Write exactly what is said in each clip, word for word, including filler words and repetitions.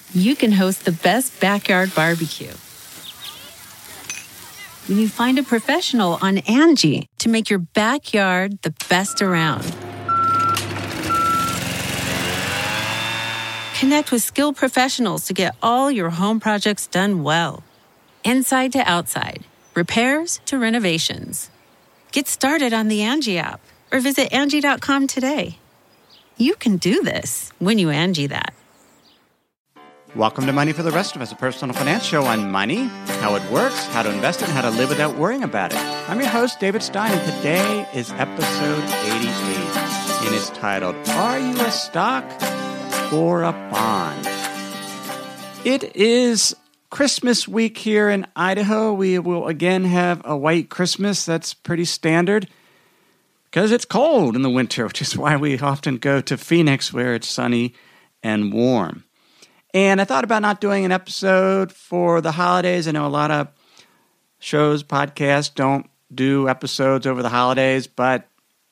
you can host the best backyard barbecue. When you find a professional on Angie to make your backyard the best around. Connect with skilled professionals to get all your home projects done well. Inside to outside, repairs to renovations. Get started on the Angie app or visit Angie dot com today. You can do this when you Angie that. Welcome to Money for the Rest of Us, a personal finance show on money, how it works, how to invest it, and how to live without worrying about it. I'm your host, David Stein, and today is episode eighty-eight, and it's titled, Are You a Stock or a Bond? It is Christmas week here in Idaho. We will again have a white Christmas. That's pretty standard because it's cold in the winter, which is why we often go to Phoenix where it's sunny and warm. And I thought about not doing an episode for the holidays. I know a lot of shows, podcasts don't do episodes over the holidays, but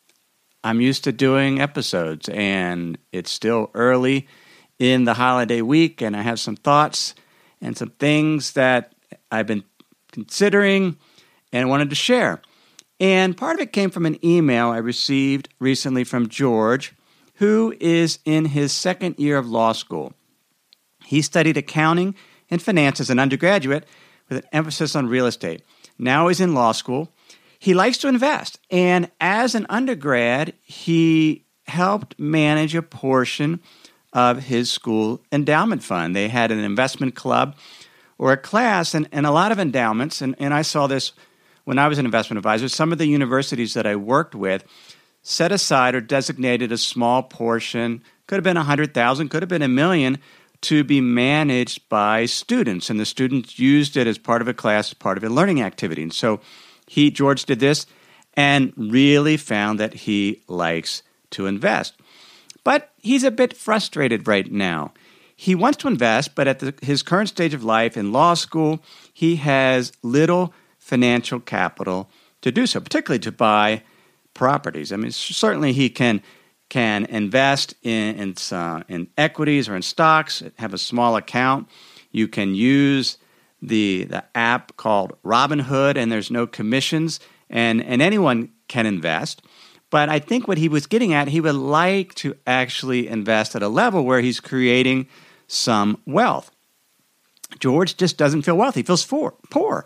I'm used to doing episodes, and it's still early in the holiday week, and I have some thoughts and some things that I've been considering and wanted to share. And part of it came from an email I received recently from George, who is in his second year of law school. He studied accounting and finance as an undergraduate with an emphasis on real estate. Now he's in law school. He likes to invest, and as an undergrad, he helped manage a portion of his school endowment fund. They had an investment club or a class, and, and a lot of endowments, and, and I saw this when I was an investment advisor. Some of the universities that I worked with set aside or designated a small portion, could have been one hundred thousand dollars, could have been a million, to be managed by students, and the students used it as part of a class, as part of a learning activity. And so he, George, did this and really found that he likes to invest. But he's a bit frustrated right now. He wants to invest, but at the, his current stage of life in law school, he has little financial capital to do so, particularly to buy properties. I mean, certainly he can can invest in in, uh, in equities or in stocks, have a small account. You can use the the app called Robinhood, and there's no commissions, and, and anyone can invest. But I think what he was getting at, he would like to actually invest at a level where he's creating some wealth. George just doesn't feel wealthy. He feels for, poor.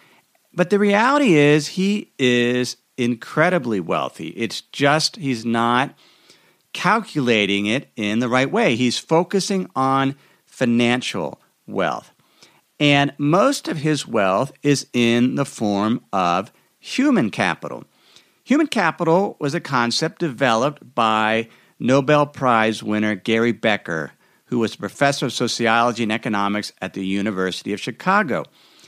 But the reality is he is incredibly wealthy. It's just he's not calculating it in the right way. He's focusing on financial wealth. And most of his wealth is in the form of human capital. Human capital was a concept developed by Nobel Prize winner Gary Becker, who was a professor of sociology and economics at the University of Chicago.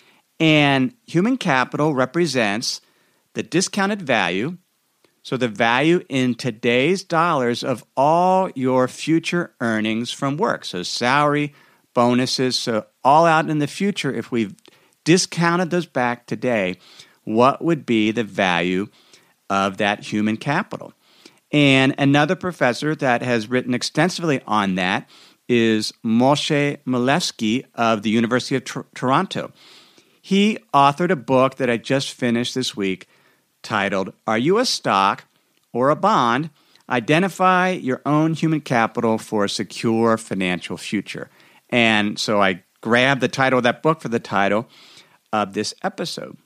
And human capital represents the discounted value, so the value in today's dollars of all your future earnings from work. So salary, bonuses, so all out in the future, if we've discounted those back today, what would be the value of that human capital? And another professor that has written extensively on that is Moshe Milevsky of the University of Tor- Toronto. He authored a book that I just finished this week titled, Are You a Stock or a Bond? Identify Your Own Human Capital for a Secure Financial Future. And so I grabbed the title of that book for the title of this episode.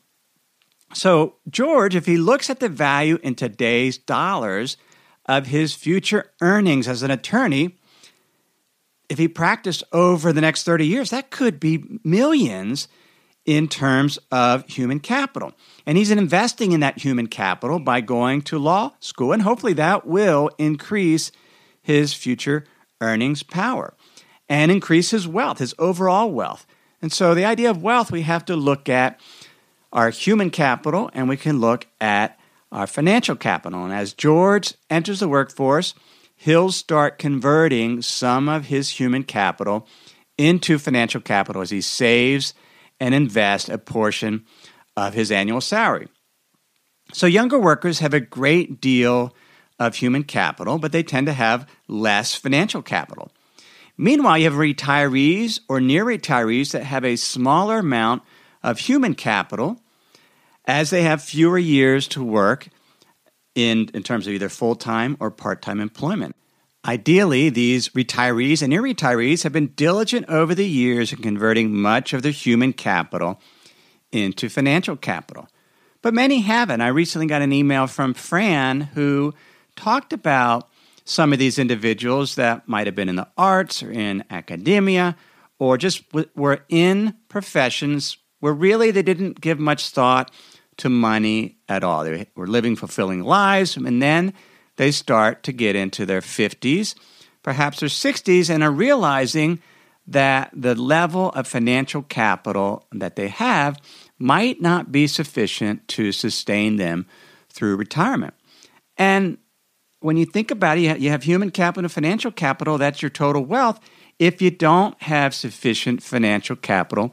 So George, if he looks at the value in today's dollars of his future earnings as an attorney, if he practiced over the next thirty years, that could be millions in terms of human capital. And he's investing in that human capital by going to law school, and hopefully that will increase his future earnings power and increase his wealth, his overall wealth. And so the idea of wealth, we have to look at our human capital, and we can look at our financial capital. And as George enters the workforce, he'll start converting some of his human capital into financial capital as he saves and invests a portion of his annual salary. So younger workers have a great deal of human capital, but they tend to have less financial capital. Meanwhile, you have retirees or near retirees that have a smaller amount of human capital as they have fewer years to work in, in terms of either full-time or part-time employment. Ideally, these retirees and near retirees have been diligent over the years in converting much of their human capital into financial capital. But many haven't. I recently got an email from Fran who talked about some of these individuals that might have been in the arts or in academia or just w- were in professions where really they didn't give much thought to money at all. They were living fulfilling lives, and then they start to get into their fifties, perhaps their sixties, and are realizing that the level of financial capital that they have might not be sufficient to sustain them through retirement. And when you think about it, you have human capital and financial capital, that's your total wealth. If you don't have sufficient financial capital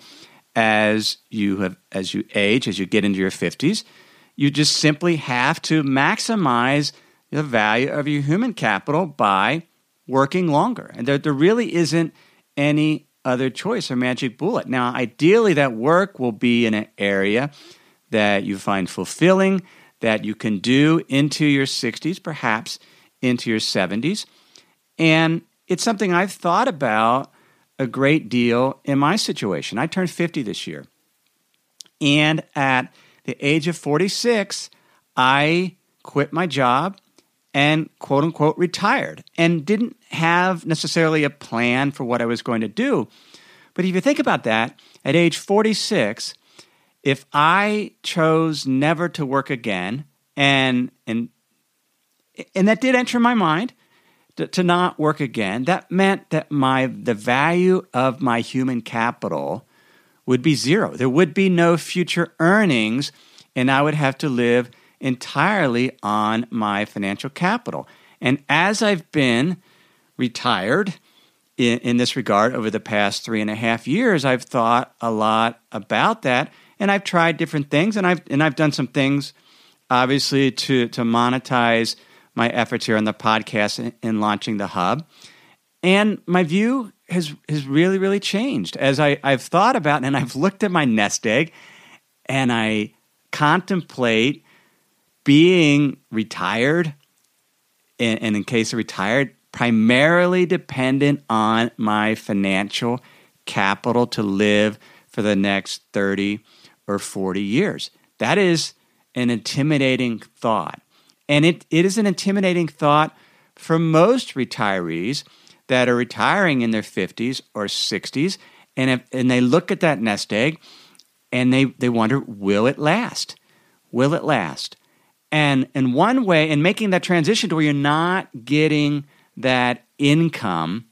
as you have, as you age, as you get into your fifties, you just simply have to maximize the value of your human capital by working longer. And there, there really isn't any other choice or magic bullet. Now, ideally, that work will be in an area that you find fulfilling, that you can do into your sixties, perhaps into your seventies. And it's something I've thought about a great deal in my situation. I turned fifty this year. And at the age of forty-six, I quit my job and quote-unquote retired and didn't have necessarily a plan for what I was going to do. But if you think about that, at age forty-six, if I chose never to work again, and and and that did enter my mind, to, to not work again, that meant that my the value of my human capital would be zero. There would be no future earnings, and I would have to live entirely on my financial capital. And as I've been retired in, in this regard over the past three and a half years, I've thought a lot about that, and I've tried different things, and I've and I've done some things, obviously, to to monetize my efforts here on the podcast in, in launching the Hub. And my view has has really, really changed as I, I've thought about and I've looked at my nest egg and I contemplate being retired, and, and in case of retired, primarily dependent on my financial capital to live for the next thirty or forty years. That is an intimidating thought. And it, it is an intimidating thought for most retirees that are retiring in their fifties or sixties, and if, and they look at that nest egg and they, they wonder, will it last? Will it last? And in one way, in making that transition to where you're not getting that income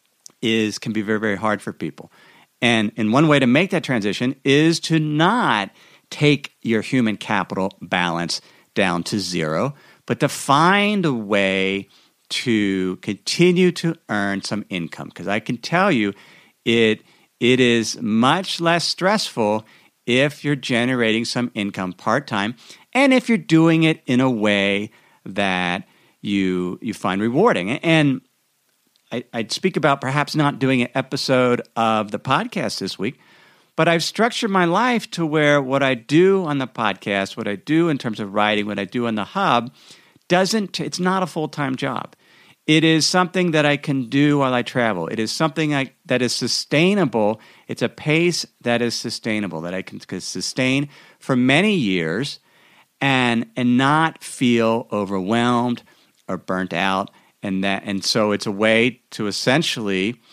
is can be very, very hard for people. And, and one way to make that transition is to not take your human capital balance down to zero, but to find a way to continue to earn some income. Because I can tell you, it it is much less stressful if you're generating some income part-time, and if you're doing it in a way that you you find rewarding. And I, I'd speak about perhaps not doing an episode of the podcast this week, but I've structured my life to where what I do on the podcast, what I do in terms of writing, what I do on the Hub, doesn't, it's not a full-time job. It is something that I can do while I travel. It is something I, that is sustainable. It's a pace that is sustainable, that I can, can sustain for many years and and not feel overwhelmed or burnt out. And that and so it's a way to essentially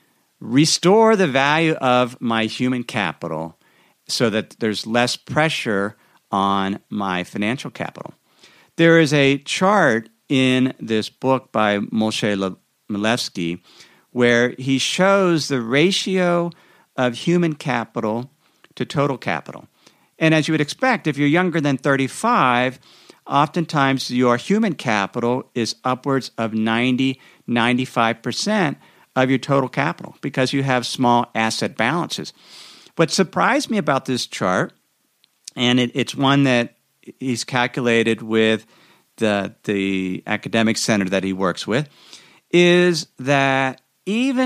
restore the value of my human capital so that there's less pressure on my financial capital. There is a chart in this book by Moshe Milevsky where he shows the ratio of human capital to total capital. And as you would expect, if you're younger than thirty-five, oftentimes your human capital is upwards of ninety, ninety-five percent of your total capital because you have small asset balances. What surprised me about this chart, and it, it's one that he's calculated with the, the academic center that he works with, is that even at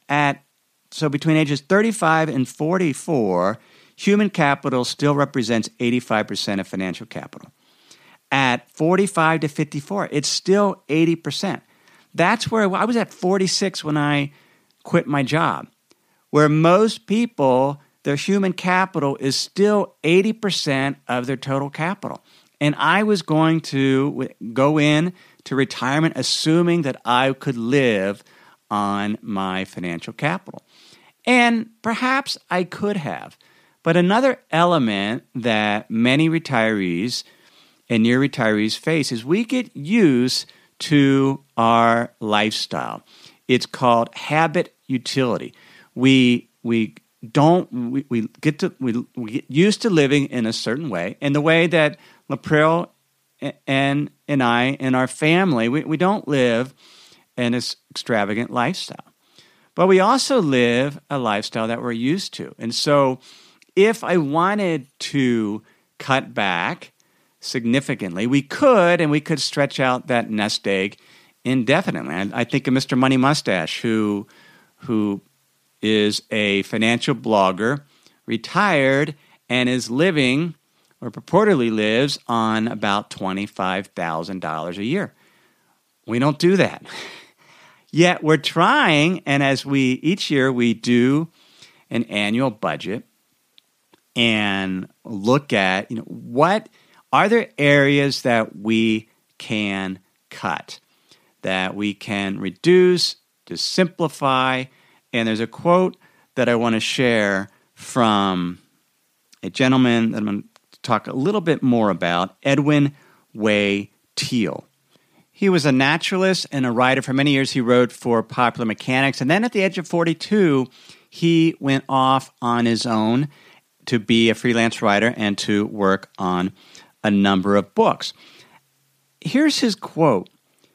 at, so between ages thirty-five and forty-four, human capital still represents eighty-five percent of financial capital. At forty-five to fifty-four, it's still eighty percent. That's where I was at forty-six when I quit my job, where most people, their human capital is still eighty percent of their total capital. And I was going to go in to retirement assuming that I could live on my financial capital. And perhaps I could have. But another element that many retirees and near retirees face is we get used to our lifestyle. It's called habit utility. We we don't we, we get to we, we get used to living in a certain way, and the way that Laprelle and and I and our family we, we don't live in this extravagant lifestyle, but we also live a lifestyle that we're used to. And so, if I wanted to cut back significantly, we could, and we could stretch out that nest egg indefinitely. I, I think of Mister Money Mustache, who who is a financial blogger, retired, and is living, or purportedly lives, on about twenty-five thousand dollars a year. We don't do that. Yet we're trying, and as we each year we do an annual budget and look at, you know, what are there areas that we can cut, that we can reduce, to simplify. And there's a quote that I want to share from a gentleman that I'm going to talk a little bit more about, Edwin Way Teal. He was a naturalist and a writer. For many years, he wrote for Popular Mechanics. And then at the age of forty-two, he went off on his own to be a freelance writer and to work on a number of books. Here's his quote: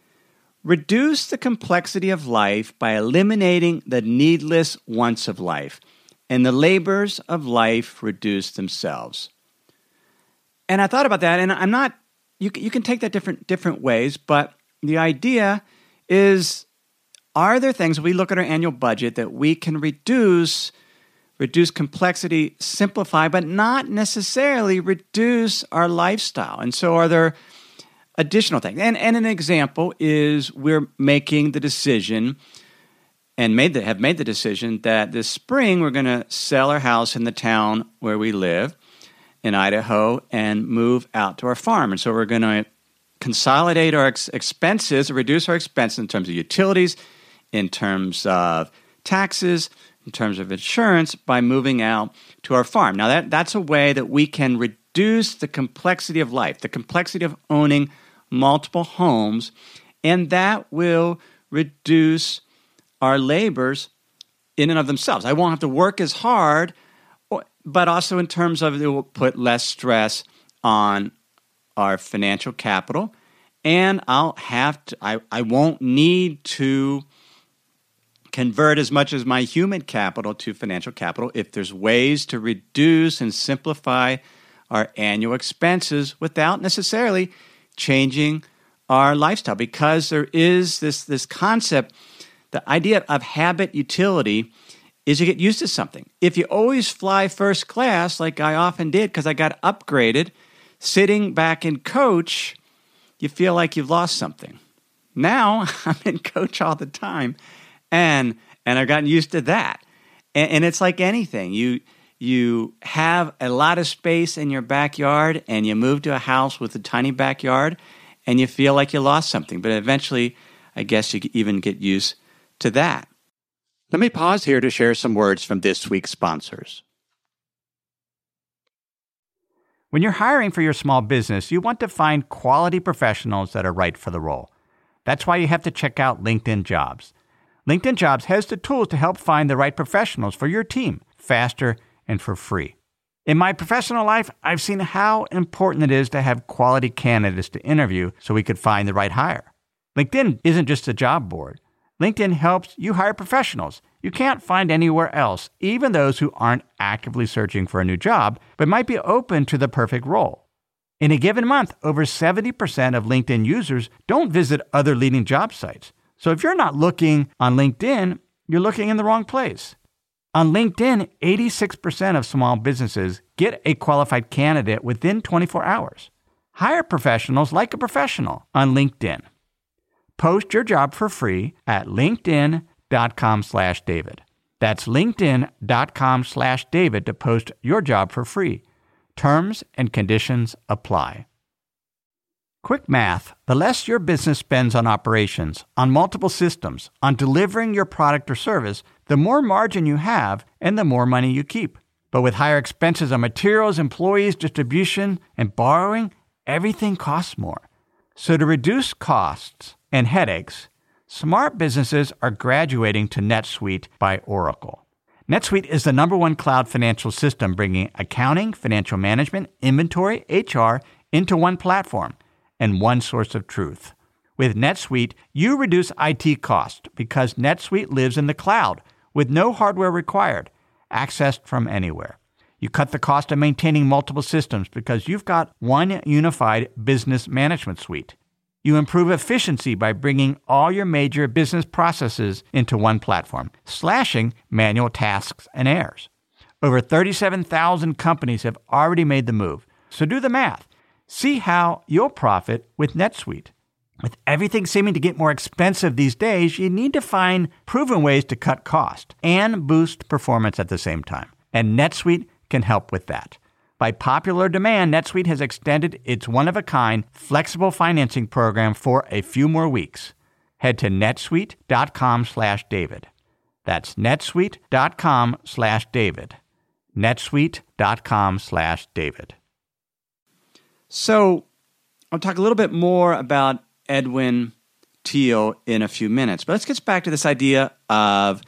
"Reduce the complexity of life by eliminating the needless wants of life, and the labors of life reduce themselves." And I thought about that, and I'm not, you, you can take that different different ways, but the idea is, are there things, we look at our annual budget, that we can reduce, reduce complexity, simplify, but not necessarily reduce our lifestyle? And so are there additional things? And, and an example is we're making the decision and made the, have made the decision that this spring we're going to sell our house in the town where we live in Idaho and move out to our farm. And so we're going to consolidate our ex- expenses, or reduce our expenses in terms of utilities, in terms of taxes, in terms of insurance, by moving out to our farm. Now, that, that's a way that we can reduce the complexity of life, the complexity of owning multiple homes, and that will reduce our labors in and of themselves. I won't have to work as hard, but also in terms of it will put less stress on our financial capital, and I'll have to, I, I won't need to convert as much as my human capital to financial capital if there's ways to reduce and simplify our annual expenses without necessarily changing our lifestyle. Because there is this, this concept, the idea of habit utility is you get used to something. If you always fly first class, like I often did because I got upgraded, sitting back in coach, you feel like you've lost something. Now I'm in coach all the time, and and I've gotten used to that. And, and it's like anything. You you have a lot of space in your backyard, and you move to a house with a tiny backyard, and you feel like you lost something. But eventually, I guess you even get used to that. Let me pause here to share some words from this week's sponsors. When you're hiring for your small business, you want to find quality professionals that are right for the role. That's why you have to check out LinkedIn Jobs. LinkedIn Jobs has the tools to help find the right professionals for your team faster and for free. In my professional life, I've seen how important it is to have quality candidates to interview so we could find the right hire. LinkedIn isn't just a job board. LinkedIn helps you hire professionals you can't find anywhere else, even those who aren't actively searching for a new job, but might be open to the perfect role. In a given month, over seventy percent of LinkedIn users don't visit other leading job sites. So if you're not looking on LinkedIn, you're looking in the wrong place. On LinkedIn, eighty-six percent of small businesses get a qualified candidate within twenty-four hours. Hire professionals like a professional on LinkedIn. Post your job for free at linkedin.com slash David. That's linkedin.com slash David to post your job for free. Terms and conditions apply. Quick math. The less your business spends on operations, on multiple systems, on delivering your product or service, the more margin you have and the more money you keep. But with higher expenses on materials, employees, distribution, and borrowing, everything costs more. So to reduce costs and headaches, smart businesses are graduating to NetSuite by Oracle. NetSuite is the number one cloud financial system bringing accounting, financial management, inventory, H R into one platform and one source of truth. With NetSuite, you reduce I T costs because NetSuite lives in the cloud with no hardware required, accessed from anywhere. You cut the cost of maintaining multiple systems because you've got one unified business management suite. You improve efficiency by bringing all your major business processes into one platform, slashing manual tasks and errors. Over thirty-seven thousand companies have already made the move. So do the math. See how you'll profit with NetSuite. With everything seeming to get more expensive these days, you need to find proven ways to cut cost and boost performance at the same time. And NetSuite can help with that. By popular demand, NetSuite has extended its one-of-a-kind flexible financing program for a few more weeks. Head to netsuite.com slash David. That's netsuite.com slash David. netsuite.com slash David. So I'll talk a little bit more about Edwin Thiel in a few minutes. But let's get back to this idea of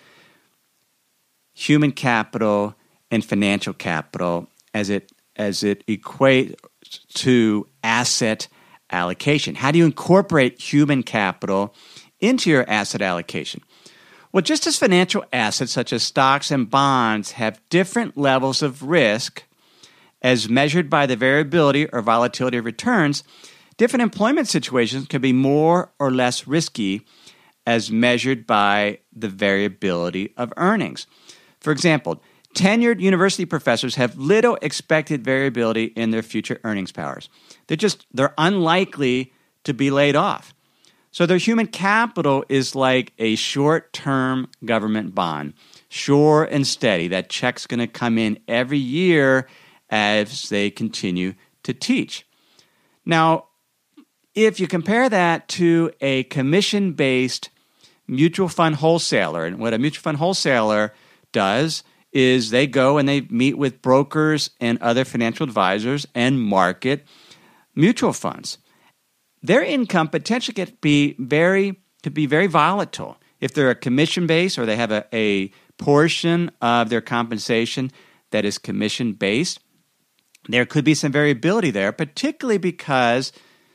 human capital and financial capital as it as it equates to asset allocation. How do you incorporate human capital into your asset allocation? Well, just as financial assets such as stocks and bonds have different levels of risk as measured by the variability or volatility of returns, different employment situations can be more or less risky as measured by the variability of earnings. For example, tenured university professors have little expected variability in their future earnings powers. They're just, they're unlikely to be laid off. So their human capital is like a short-term government bond, sure and steady. That check's going to come in every year as they continue to teach. Now, if you compare that to a commission-based mutual fund wholesaler, and what a mutual fund wholesaler does is they go and they meet with brokers and other financial advisors and market mutual funds. Their income potentially could be very could be very volatile. If they're a commission-based or they have a, a portion of their compensation that is commission-based, there could be some variability there, particularly because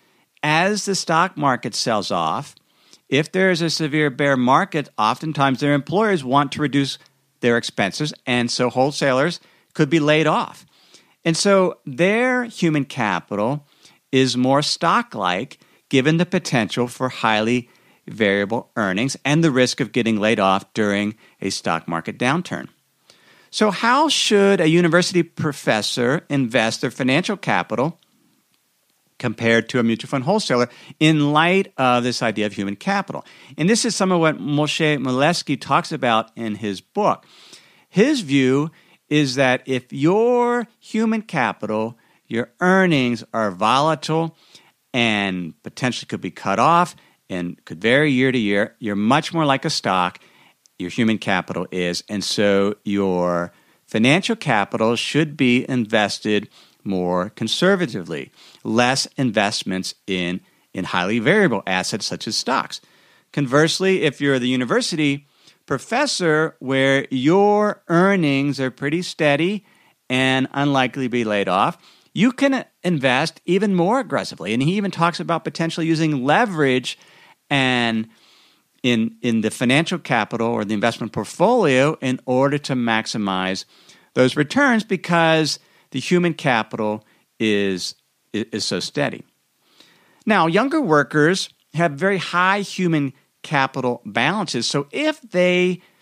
as the stock market sells off, if there is a severe bear market, oftentimes their employers want to reduce their expenses, and so wholesalers could be laid off. And so their human capital is more stock-like given the potential for highly variable earnings and the risk of getting laid off during a stock market downturn. So how should a university professor invest their financial capital compared to a mutual fund wholesaler in light of this idea of human capital? And this is some of what Moshe Milevsky talks about in his book. His view is that if your human capital, your earnings are volatile and potentially could be cut off and could vary year to year, you're much more like a stock, your human capital is, and so your financial capital should be invested more conservatively, less investments in, in highly variable assets such as stocks. Conversely, if you're the university professor where your earnings are pretty steady and unlikely to be laid off, you can invest even more aggressively. And he even talks about potentially using leverage and in, in the financial capital or the investment portfolio in order to maximize those returns because the human capital is, is so steady. Now, younger workers have very high human capital balances. So if they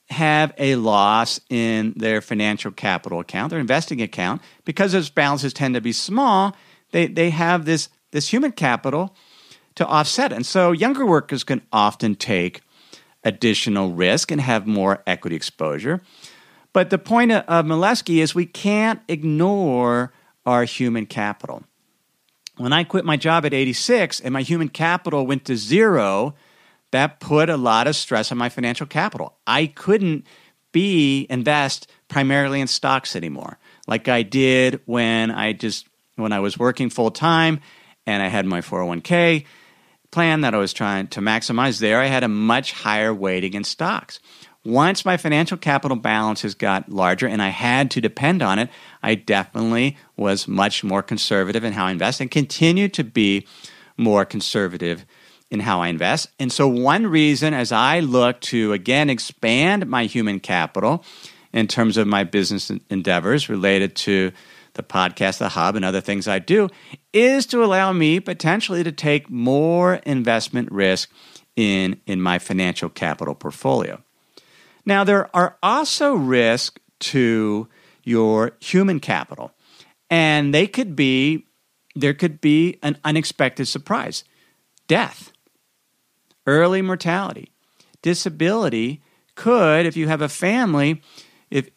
have a loss in their financial capital account, their investing account, because those balances tend to be small, they, they have this, this human capital to offset it. And so younger workers can often take additional risk and have more equity exposure. But the point of, of Milewski is we can't ignore our human capital. When I quit my job at eighty-six and my human capital went to zero, that put a lot of stress on my financial capital. I couldn't be invest primarily in stocks anymore, like I did when I just when I was working full time and I had my four oh one k plan that I was trying to maximize there. I had a much higher weighting in stocks. Once my financial capital balances got larger and I had to depend on it, I definitely was much more conservative in how I invest and continue to be more conservative in how I invest. And so one reason as I look to, again, expand my human capital in terms of my business endeavors related to the podcast, the hub, and other things I do, is to allow me potentially to take more investment risk in, in my financial capital portfolio. Now, there are also risks to your human capital, and they could be, there could be an unexpected surprise. Death, early mortality, disability could, if you have a family, if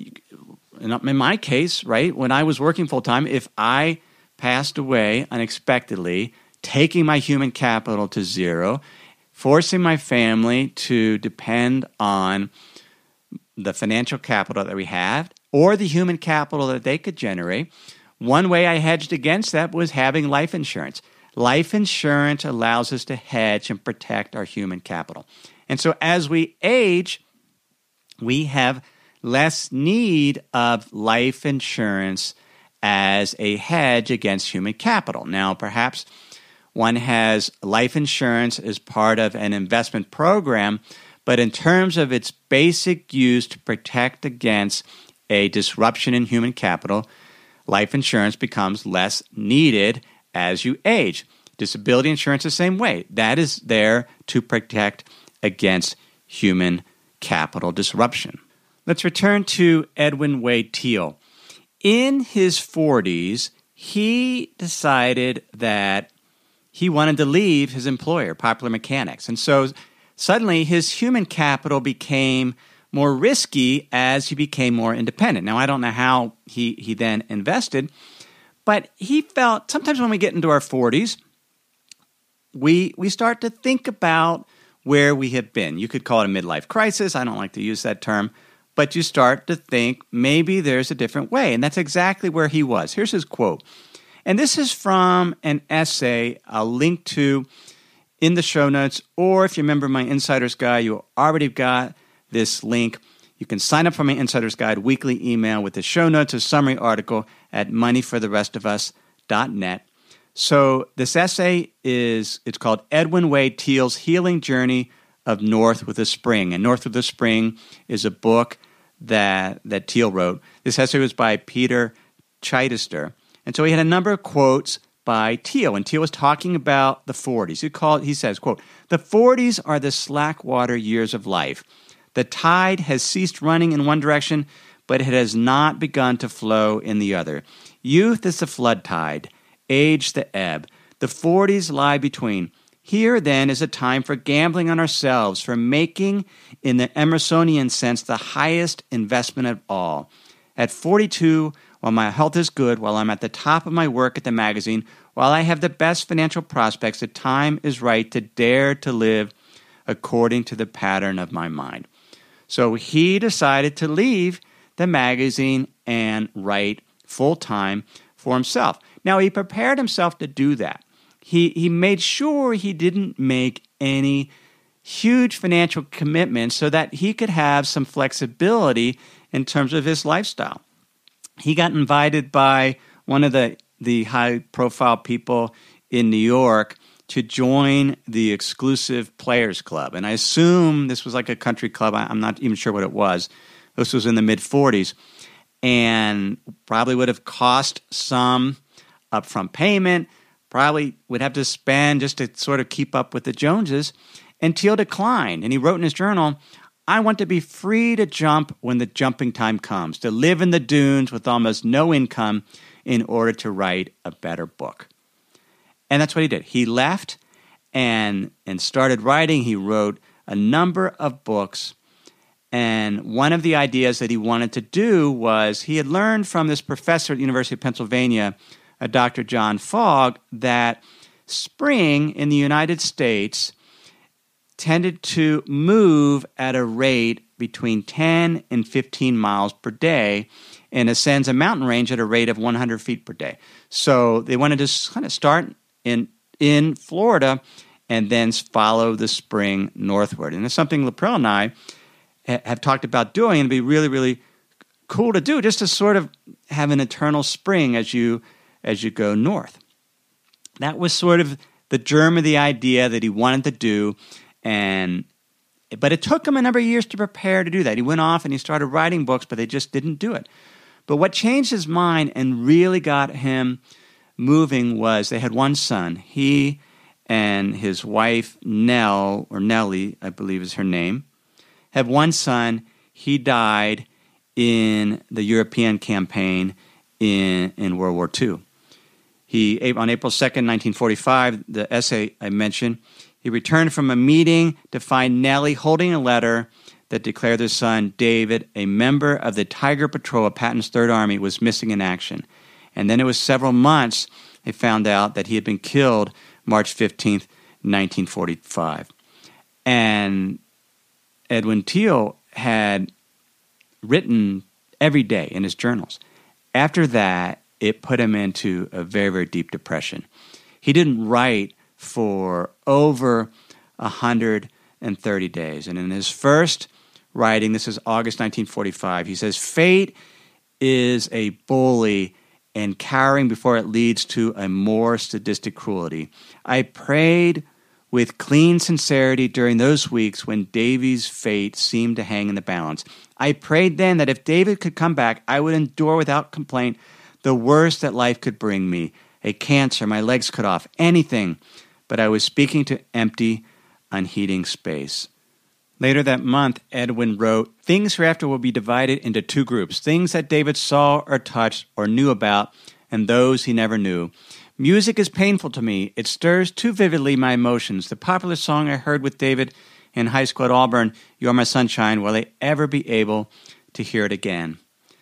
in my case, right, when I was working full-time, if I passed away unexpectedly, taking my human capital to zero, forcing my family to depend on the financial capital that we have or the human capital that they could generate, one way I hedged against that was having life insurance. Life insurance allows us to hedge and protect our human capital. And so as we age, we have less need of life insurance as a hedge against human capital. Now, perhaps one has life insurance as part of an investment program, but in terms of its basic use to protect against a disruption in human capital, life insurance becomes less needed as you age. Disability insurance the same way. That is there to protect against human capital disruption. Let's return to Edwin Wade Teale. In his forties, he decided that he wanted to leave his employer, Popular Mechanics. And so suddenly his human capital became more risky as he became more independent. Now, I don't know how he, he then invested, but he felt sometimes when we get into our forties, we we start to think about where we have been. You could call it a midlife crisis. I don't like to use that term. But you start to think maybe there's a different way. And that's exactly where he was. Here's his quote. And this is from an essay I'll link to in the show notes. Or if you remember my Insider's Guide, you already got this link. You can sign up for my Insider's Guide weekly email with the show notes, a summary article at money for the rest of us dot net. So this essay is, it's called Edwin Wade Teale's Healing Journey of North with a Spring. And North with a Spring is a book that that Teale wrote. This essay was by Peter Chittister. And so he had a number of quotes by Teale. And Teale was talking about the forties. He called, he says, quote, "The forties are the slack water years of life. The tide has ceased running in one direction, but it has not begun to flow in the other. Youth is the flood tide, age the ebb. The forties lie between. Here, then, is a time for gambling on ourselves, for making, in the Emersonian sense, the highest investment of all. At forty-two, while my health is good, while I'm at the top of my work at the magazine, while I have the best financial prospects, the time is right to dare to live according to the pattern of my mind." So he decided to leave the magazine and write full-time for himself. Now, he prepared himself to do that. He he made sure he didn't make any huge financial commitments so that he could have some flexibility in terms of his lifestyle. He got invited by one of the, the high-profile people in New York to join the exclusive Players Club. And I assume this was like a country club. I'm not even sure what it was. This was in the mid-forties. And probably would have cost some upfront payment, probably would have to spend just to sort of keep up with the Joneses. And Teale declined. And he wrote in his journal, I want to be free to jump when the jumping time comes, to live in the dunes with almost no income in order to write a better book. And that's what he did. He left and, and started writing. He wrote a number of books. And one of the ideas that he wanted to do was he had learned from this professor at the University of Pennsylvania, uh, Doctor John Fogg, that spring in the United States tended to move at a rate between ten and fifteen miles per day and ascends a mountain range at a rate of one hundred feet per day. So they wanted to kind of start in in Florida and then follow the spring northward. And it's something Laprelle and I have talked about doing, and it'd be really, really cool to do, just to sort of have an eternal spring as you as you go north. That was sort of the germ of the idea that he wanted to do, and but it took him a number of years to prepare to do that. He went off and he started writing books, but they just didn't do it. But what changed his mind and really got him moving was they had one son. He and his wife, Nell, or Nellie, I believe is her name, had one son. He died in the European campaign in, in World War Two. He, on April second, nineteen forty-five, the essay I mentioned, he returned from a meeting to find Nellie holding a letter that declared their son, David, a member of the Tiger Patrol of Patton's Third Army, was missing in action. And then it was several months they found out that he had been killed March fifteenth, nineteen forty-five. And Edwin Teale had written every day in his journals. After that, it put him into a very, very deep depression. He didn't write for over one hundred thirty days. And in his first writing, this is August nineteen forty-five, he says, "Fate is a bully and cowering before it leads to a more sadistic cruelty. I prayed with clean sincerity during those weeks when Davy's fate seemed to hang in the balance. I prayed then that if David could come back, I would endure without complaint the worst that life could bring me, a cancer, my legs cut off, anything. But I was speaking to empty, unheeding space." Later that month, Edwin wrote, "Things hereafter will be divided into two groups, things that David saw or touched or knew about, and those he never knew. Music is painful to me. It stirs too vividly my emotions. The popular song I heard with David in high school at Auburn, 'You're My Sunshine,' will I ever be able to hear it again?"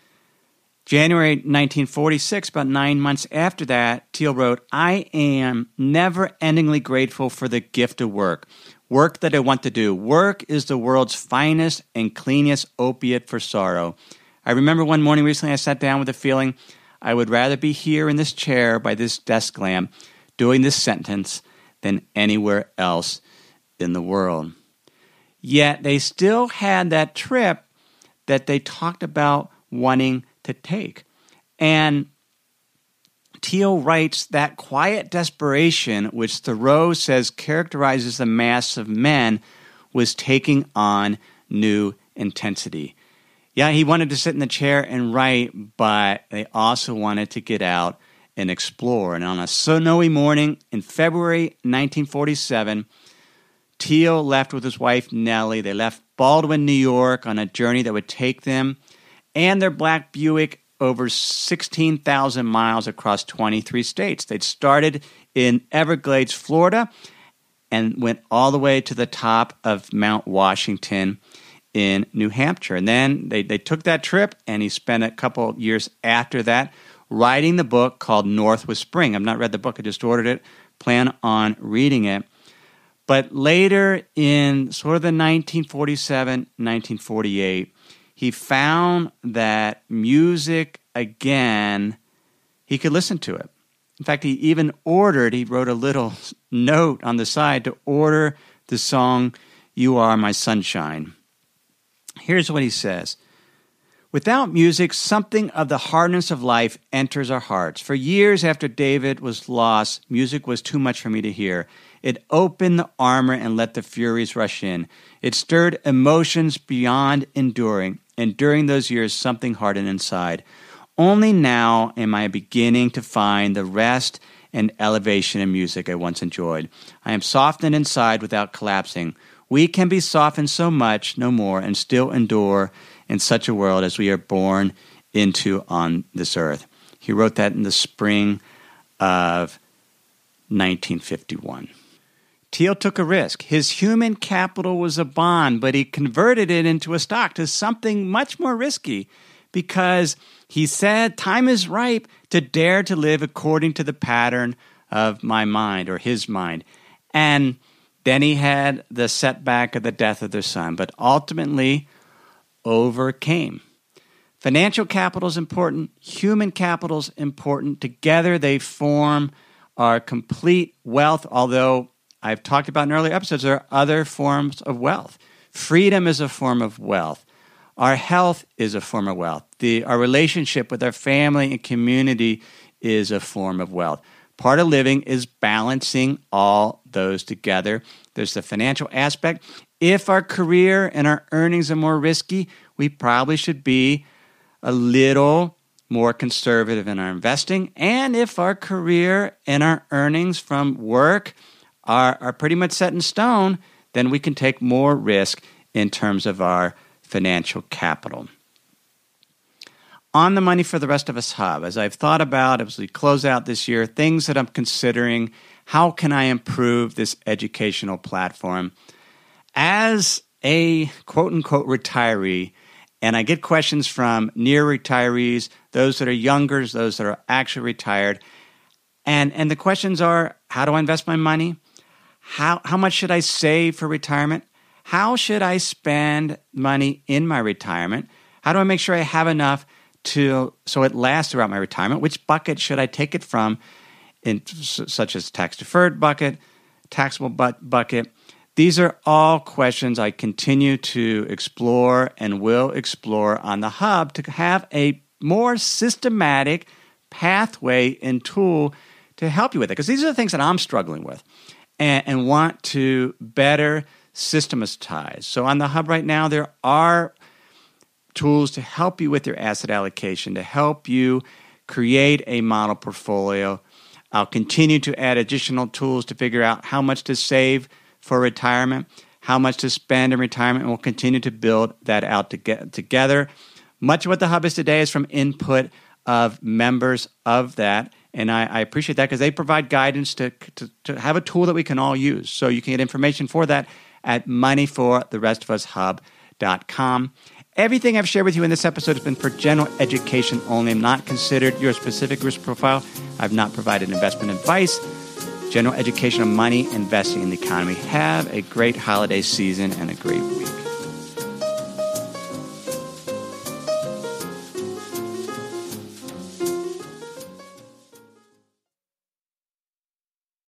January nineteen forty-six, about nine months after that, Teale wrote, "I am never-endingly grateful for the gift of work. Work that I want to do. Work is the world's finest and cleanest opiate for sorrow. I remember one morning recently I sat down with a feeling I would rather be here in this chair by this desk lamp doing this sentence than anywhere else in the world." Yet they still had that trip that they talked about wanting to take. And Teale writes that quiet desperation, which Thoreau says characterizes the mass of men, was taking on new intensity. Yeah, he wanted to sit in the chair and write, but they also wanted to get out and explore. And on a snowy morning in February nineteen forty-seven, Teale left with his wife, Nellie. They left Baldwin, New York, on a journey that would take them and their black Buick over sixteen thousand miles across twenty-three states. They'd started in Everglades, Florida, and went all the way to the top of Mount Washington in New Hampshire. And then they, they took that trip, and he spent a couple years after that writing the book called North with Spring. I've not read the book. I just ordered it. Plan on reading it. But later in sort of the nineteen forty-seven, nineteen forty-eight, he found that music, again, he could listen to it. In fact, he even ordered, he wrote a little note on the side to order the song, "You Are My Sunshine." Here's what he says. "Without music, something of the hardness of life enters our hearts. For years after David was lost, music was too much for me to hear. It opened the armor and let the furies rush in. It stirred emotions beyond enduring, and during those years something hardened inside. Only now am I beginning to find the rest and elevation in music I once enjoyed. I am softened inside without collapsing. We can be softened so much, no more, and still endure in such a world as we are born into on this earth. He wrote that in the spring of nineteen fifty-one. Thiel took a risk. His human capital was a bond, but he converted it into a stock to something much more risky because he said, time is ripe to dare to live according to the pattern of my mind or his mind. And then he had the setback of the death of their son, but ultimately overcame. Financial capital is important. Human capital is important. Together they form our complete wealth, although I've talked about in earlier episodes, there are other forms of wealth. Freedom is a form of wealth. Our health is a form of wealth. The, our relationship with our family and community is a form of wealth. Part of living is balancing all those together. There's the financial aspect. If our career and our earnings are more risky, we probably should be a little more conservative in our investing. And if our career and our earnings from work are, are pretty much set in stone, then we can take more risk in terms of our financial capital. On the Money for the Rest of Us Hub, as I've thought about as we close out this year, things that I'm considering, how can I improve this educational platform? As a quote-unquote retiree, and I get questions from near retirees, those that are younger, those that are actually retired, and, and the questions are, how do I invest my money? How, how much should I save for retirement? How should I spend money in my retirement? How do I make sure I have enough to so it lasts throughout my retirement? Which bucket should I take it from, in such as tax-deferred bucket, taxable bu- bucket? These are all questions I continue to explore and will explore on the Hub to have a more systematic pathway and tool to help you with it. Because these are the things that I'm struggling with and, and want to better systematize. So on the Hub right now, there are tools to help you with your asset allocation, to help you create a model portfolio. I'll continue to add additional tools to figure out how much to save for retirement, how much to spend in retirement, and we'll continue to build that out to get together. Much of what the Hub is today is from input of members of that, and I, I appreciate that because they provide guidance to, to, to have a tool that we can all use. So you can get information for that at money for the rest of us hub dot com. Everything I've shared with you in this episode has been for general education only. I'm not considered your specific risk profile. I've not provided investment advice. General education on money, investing in the economy. Have a great holiday season and a great week.